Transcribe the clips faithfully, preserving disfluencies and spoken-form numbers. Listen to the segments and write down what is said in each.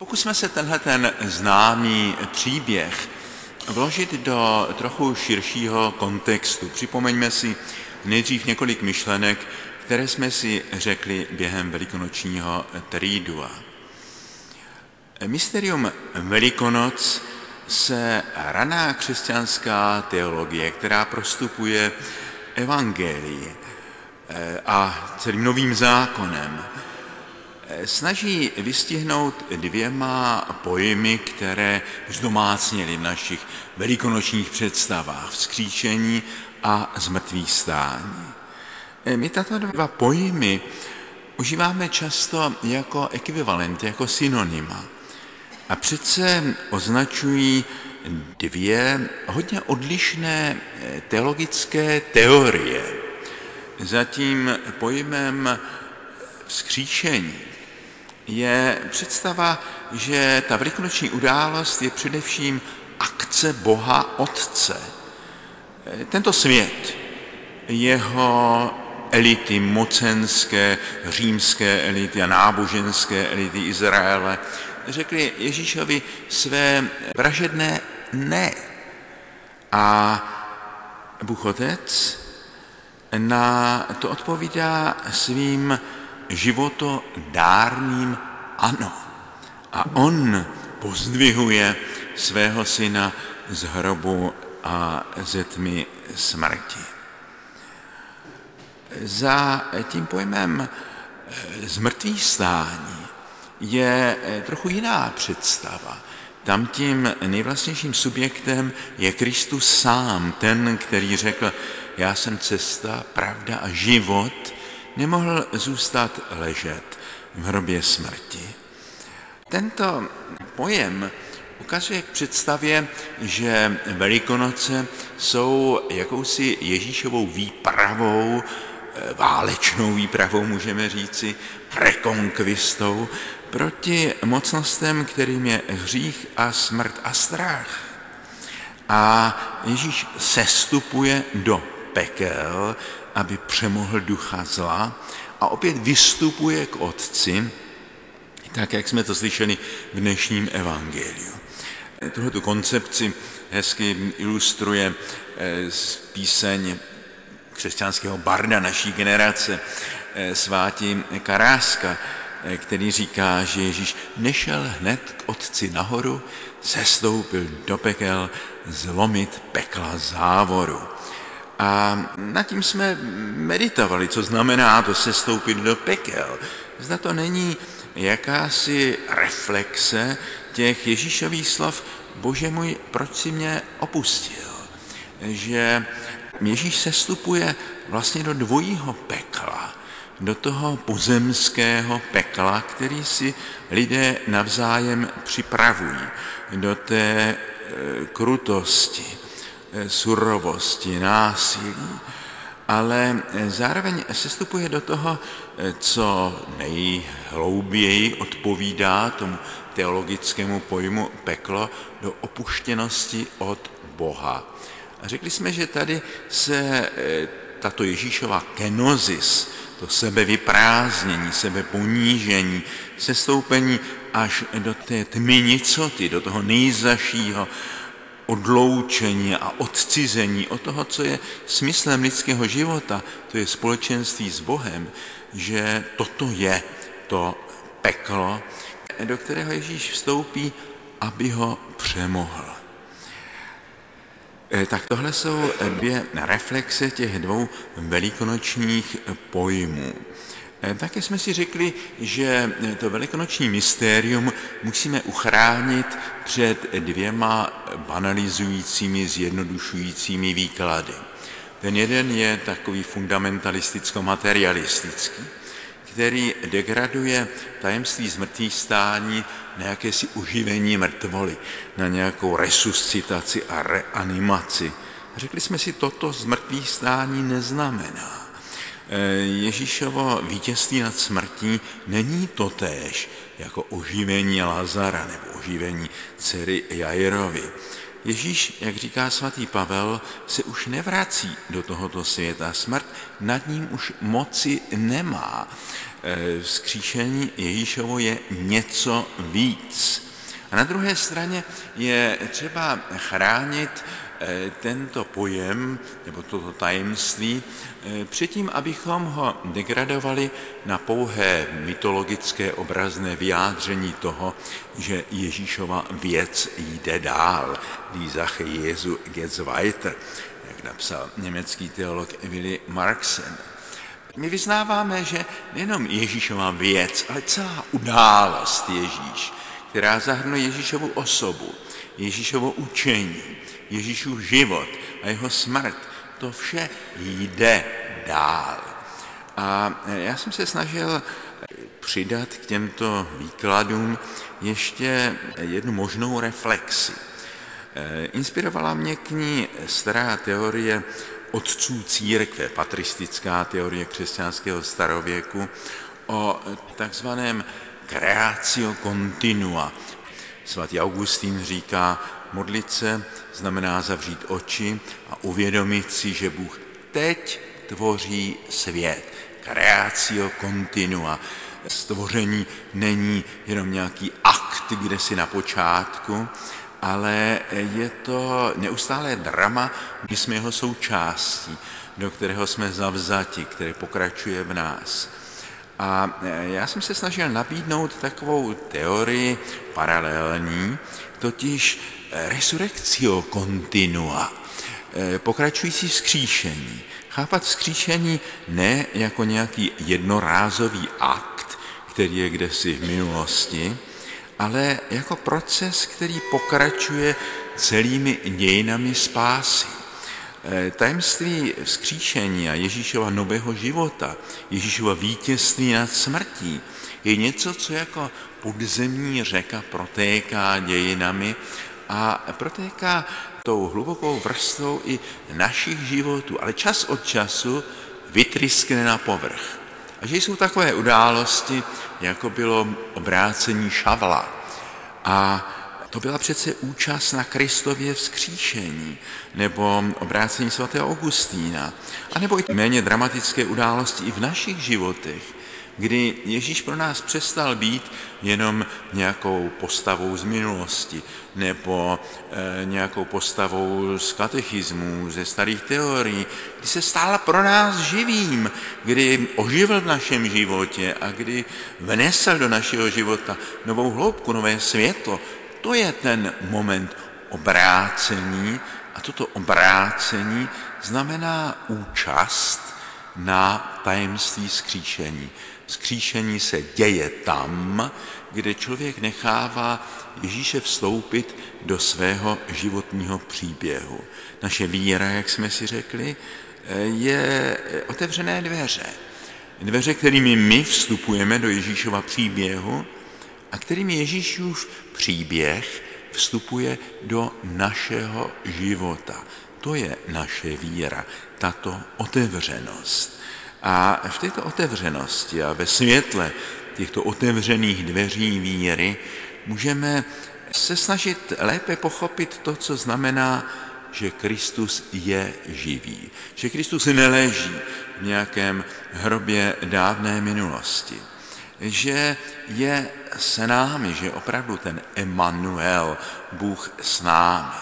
Pokusme se tenhle ten známý příběh vložit do trochu širšího kontextu. Připomeňme si nejdřív několik myšlenek, které jsme si řekli během velikonočního tridua. Mysterium Velikonoc se raná křesťanská teologie, která prostupuje evangelii a celým novým zákonem, snaží vystihnout dvěma pojmy, které zdomácněly v našich velikonočních představách, vzkříšení a zmrtvýchvstání. My tato dva pojmy užíváme často jako ekvivalent, jako synonyma. A přece označují dvě hodně odlišné teologické teorie. Za tím pojmem vzkříšení je představa, že ta velikonoční událost je především akce Boha Otce. Tento svět, jeho elity mocenské, římské elity a náboženské elity Izraele, řekli Ježíšovi své vražedné ne. A Bůh Otec na to odpovídá svým životodárným ano. A on pozdvihuje svého syna z hrobu a ze tmy smrti. Za tím pojmem zmrtvýchvstání je trochu jiná představa. Tam tím nejvlastnějším subjektem je Kristus sám, ten, který řekl, já jsem cesta, pravda a život, nemohl zůstat ležet v hrobě smrti. Tento pojem ukazuje k představě, že Velikonoce jsou jakousi Ježíšovou výpravou, válečnou výpravou, můžeme říci, rekonkvistou proti mocnostem, kterým je hřích a smrt a strach. A Ježíš sestupuje do pekel, aby přemohl ducha zla a opět vystupuje k Otci, tak jak jsme to slyšeli v dnešním evangeliu. Tuhletu koncepci hezky ilustruje píseň křesťanského barda naší generace, sváti Karáska, který říká, že Ježíš nešel hned k Otci nahoru, sestoupil do pekel zlomit pekla závoru. A nad tím jsme meditovali, co znamená to sestoupit do pekel. Zda to není jakási reflexe těch Ježíšových slov, Bože můj, proč si mě opustil? Že Ježíš sestupuje vlastně do dvojího pekla, do toho pozemského pekla, který si lidé navzájem připravují, do té krutosti, surovosti, násilí, ale zároveň sestupuje do toho, co nejhlouběji odpovídá tomu teologickému pojmu peklo, do opuštěnosti od Boha. A řekli jsme, že tady se tato Ježíšova kenozis, to sebevyprázdnění, sebeponížení, sestoupení až do té tmy nicoty, do toho nejzašího odloučení a odcizení od toho, co je smyslem lidského života, to je společenství s Bohem, že toto je to peklo, do kterého Ježíš vstoupí, aby ho přemohl. Tak tohle jsou dvě reflexe těch dvou velikonočních pojmů. Také jsme si řekli, že to velikonoční mystérium musíme uchránit před dvěma banalizujícími, zjednodušujícími výklady. Ten jeden je takový fundamentalisticko-materialistický, který degraduje tajemství zmrtvýchvstání na jakési oživení mrtvoly, na nějakou resuscitaci a reanimaci. Řekli jsme si, toto zmrtvýchvstání neznamená. Ježíšovo vítězství nad smrtí není totéž jako oživení Lazara nebo oživení dcery Jairovy. Ježíš, jak říká svatý Pavel, se už nevrací do tohoto světa. Smrt nad ním už moci nemá. Vzkříšení Ježíšovo je něco víc. A na druhé straně je třeba chránit tento pojem, nebo toto tajemství, předtím, abychom ho degradovali na pouhé mytologické obrazné vyjádření toho, že Ježíšova věc jde dál. Die Sache Jesu geht weiter, jak napsal německý teolog Willy Marxen. My vyznáváme, že nejenom Ježíšova věc, ale celá událost Ježíš, která zahrnuje Ježíšovu osobu, Ježíšovo učení, Ježíšův život a jeho smrt, to vše jde dál. A já jsem se snažil přidat k těmto výkladům ještě jednu možnou reflexi. Inspirovala mě k ní stará teorie otců církve, patristická teorie křesťanského starověku o takzvaném creatio continua. Svatý Augustín říká, modlit se znamená zavřít oči a uvědomit si, že Bůh teď tvoří svět. Creatio continua. Stvoření není jenom nějaký akt, kde si na počátku, ale je to neustálé drama, my jsme jeho součástí, do kterého jsme zavzati, které pokračuje v nás. A já jsem se snažil nabídnout takovou teorii paralelní, totiž resurrectio continua, pokračující vzkříšení. Chápat vzkříšení ne jako nějaký jednorázový akt, který je kdesi v minulosti, ale jako proces, který pokračuje celými dějinami spásy. Tajemství vzkříšení a Ježíšova nového života, Ježíšova vítězství nad smrtí, je něco, co jako podzemní řeka protéká dějinami a protéká tou hlubokou vrstvou i našich životů, ale čas od času vytryskne na povrch. A že jsou takové události, jako bylo obrácení Šavla. A to byla přece účast na Kristově vzkříšení, nebo obrácení svatého Augustína, a nebo i méně dramatické události i v našich životech, kdy Ježíš pro nás přestal být jenom nějakou postavou z minulosti, nebo e, nějakou postavou z katechismů, ze starých teorií, kdy se stál pro nás živým, kdy oživil v našem životě a kdy vnesl do našeho života novou hloubku, nové světlo. To je ten moment obrácení a toto obrácení znamená účast na tajemství vzkříšení. Vzkříšení se děje tam, kde člověk nechává Ježíše vstoupit do svého životního příběhu. Naše víra, jak jsme si řekli, je otevřené dveře. Dveře, kterými my vstupujeme do Ježíšova příběhu a kterými Ježíšův příběh vstupuje do našeho života. To je naše víra, tato otevřenost. A v této otevřenosti a ve světle těchto otevřených dveří víry můžeme se snažit lépe pochopit to, co znamená, že Kristus je živý. Že Kristus neleží v nějakém hrobě dávné minulosti. Že je s námi, že je opravdu ten Emanuel, Bůh s námi.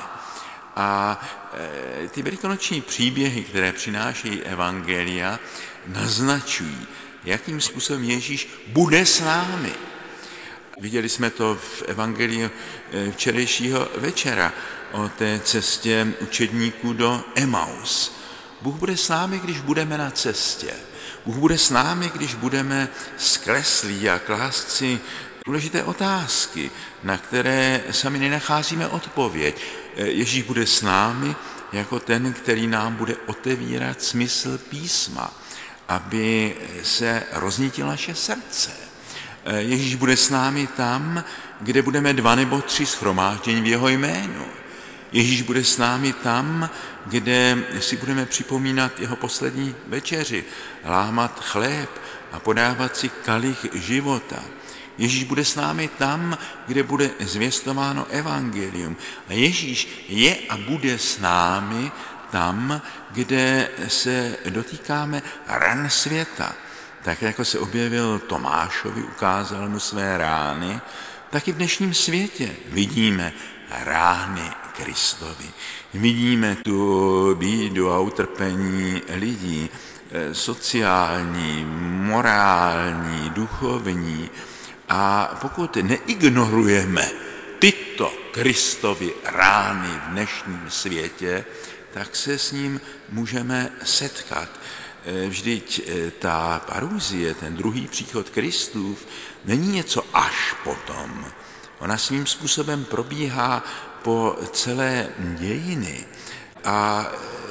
A ty velikonoční příběhy, které přinášejí evangelia, naznačují, jakým způsobem Ježíš bude s námi. Viděli jsme to v evangeliu včerejšího večera o té cestě učedníků do Emaus. Bůh bude s námi, když budeme na cestě. Bůh bude s námi, když budeme skleslí a klást si důležité otázky, na které sami nenacházíme odpověď. Ježíš bude s námi jako ten, který nám bude otevírat smysl písma, aby se roznítilo naše srdce. Ježíš bude s námi tam, kde budeme dva nebo tři shromáždění v jeho jménu. Ježíš bude s námi tam, kde si budeme připomínat jeho poslední večeři, lámat chléb a podávat si kalich života. Ježíš bude s námi tam, kde bude zvěstováno evangelium. A Ježíš je a bude s námi tam, kde se dotýkáme ran světa. Tak jako se objevil Tomášovi, ukázal mu své rány, tak i v dnešním světě vidíme rány Kristovi. Vidíme tu bídu a utrpení lidí, sociální, morální, duchovní. A pokud neignorujeme tyto Kristovy rány v dnešním světě, tak se s ním můžeme setkat. Vždyť ta paruzie, ten druhý příchod Kristův, není něco až potom. Ona svým způsobem probíhá po celé dějiny a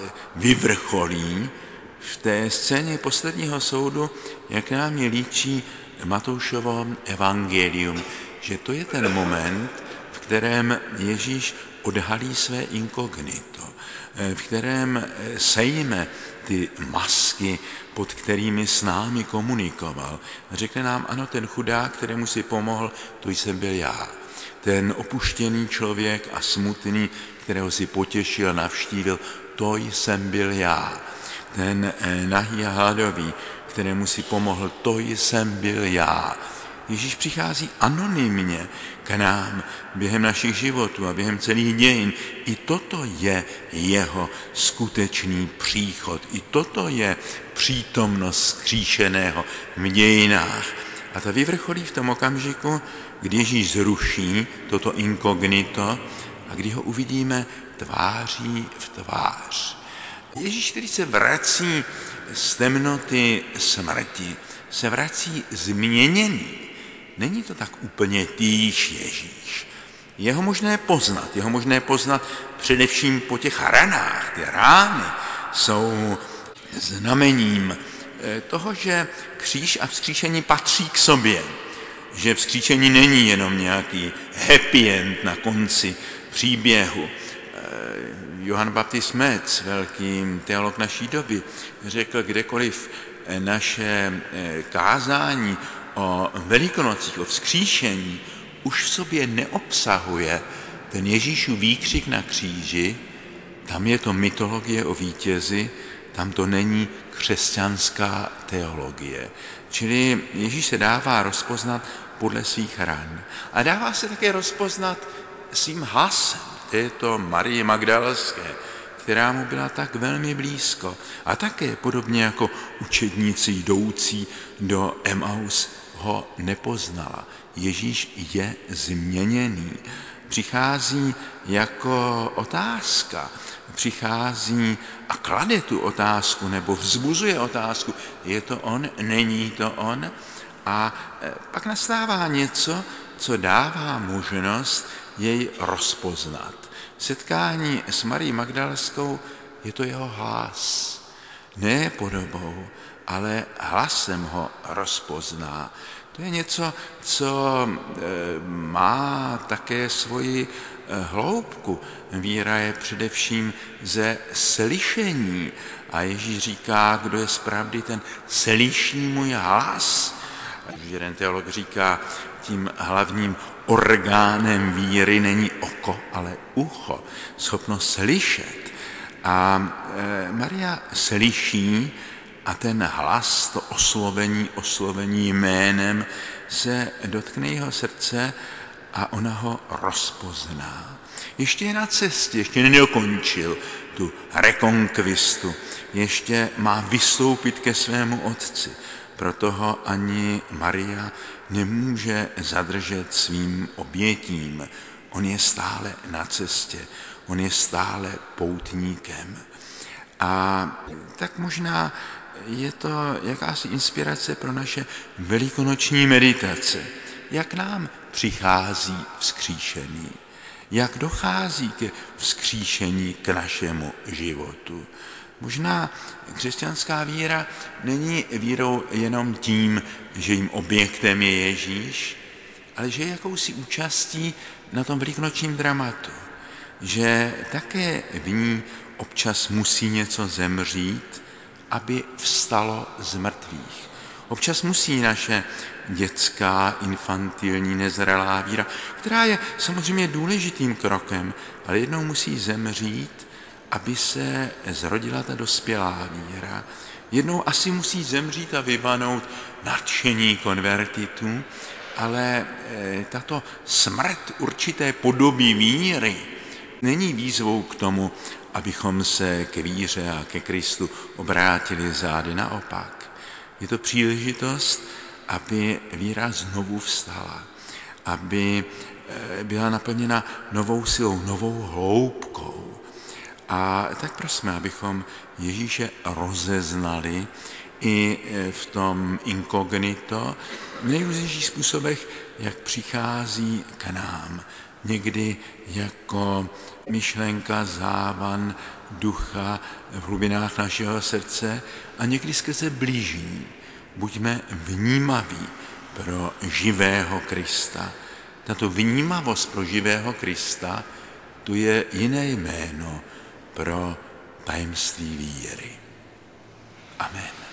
vyvrcholí v té scéně posledního soudu, jak nám je líčí Matoušovo evangelium, že to je ten moment, v kterém Ježíš odhalí své inkognito, v kterém sejme ty masky, pod kterými s námi komunikoval. A řekne nám, ano, ten chudák, kterému si pomohl, to jsem byl já. Ten opuštěný člověk a smutný, kterého si potěšil, navštívil, to jsem byl já. Ten nahý a hladový, kterému si pomohl, to jsem byl já. Ježíš přichází anonymně k nám během našich životů a během celých dějin. I toto je jeho skutečný příchod. I toto je přítomnost zkříšeného v dějinách. A ta vyvrcholí v tom okamžiku, kdy Ježíš zruší toto inkognito a kdy ho uvidíme tváří v tvář. Ježíš, který se vrací z temnoty smrti, se vrací změněný. Není to tak úplně týž Ježíš. Je ho možné poznat. Je ho možné poznat především po těch ranách. Ty rány jsou znamením toho, že kříž a vzkříšení patří k sobě. Že vzkříšení není jenom nějaký happy end na konci příběhu. Johann Baptist Metz, velký teolog naší doby, řekl, kdekoliv naše kázání o Velikonocích, o vzkříšení už v sobě neobsahuje ten Ježíšův výkřik na kříži, tam je to mytologie o vítězi, tam to není křesťanská teologie. Čili Ježíš se dává rozpoznat podle svých ran. A dává se také rozpoznat svým hlasem. To je to Marie Magdalské, která mu byla tak velmi blízko. A také podobně jako učedníci jdoucí do Emaus ho nepoznala. Ježíš je změněný. Přichází jako otázka. Přichází a klade tu otázku, nebo vzbuzuje otázku. Je to on? Není to on? A pak nastává něco, co dává možnost jej rozpoznat. Setkání s Marií Magdalskou je to jeho hlas. Ne podobou, ale hlasem ho rozpozná. To je něco, co má také svoji hloubku. Víra je především ze slyšení. A Ježíš říká, kdo je z pravdy, ten slyší můj hlas. Jeden teolog říká, tím hlavním orgánem víry není oko, ale ucho, schopnost slyšet. A e, Maria slyší a ten hlas, to oslovení, oslovení jménem se dotkne jeho srdce a ona ho rozpozná. Ještě je na cestě, ještě nedokončil tu rekonkvistu, ještě má vystoupit ke svému otci. Proto ho ani Maria nemůže zadržet svým obětím. On je stále na cestě, on je stále poutníkem. A tak možná je to jakási inspirace pro naše velikonoční meditace. Jak nám přichází vzkříšení? Jak dochází ke vzkříšení k našemu životu? Možná křesťanská víra není vírou jenom tím, že jím objektem je Ježíš, ale že je jakousi účastí na tom velikonočním dramatu. Že také v ní občas musí něco zemřít, aby vstalo z mrtvých. Občas musí naše dětská, infantilní, nezralá víra, která je samozřejmě důležitým krokem, ale jednou musí zemřít, aby se zrodila ta dospělá víra. Jednou asi musí zemřít a vyvanout nadšení konvertitů, ale tato smrt určité podoby víry není výzvou k tomu, abychom se k víře a ke Kristu obrátili zády, naopak. Je to příležitost, aby víra znovu vstala, aby byla naplněna novou silou, novou hloubkou. A tak prosme, abychom Ježíše rozeznali i v tom inkognito, v nejrůznějších způsobech, jak přichází k nám. Někdy jako myšlenka, závan ducha v hlubinách našeho srdce a někdy skrze blížní. Buďme vnímaví pro živého Krista. Tato vnímavost pro živého Krista, to je jiné jméno pro tajemství víry. Amen.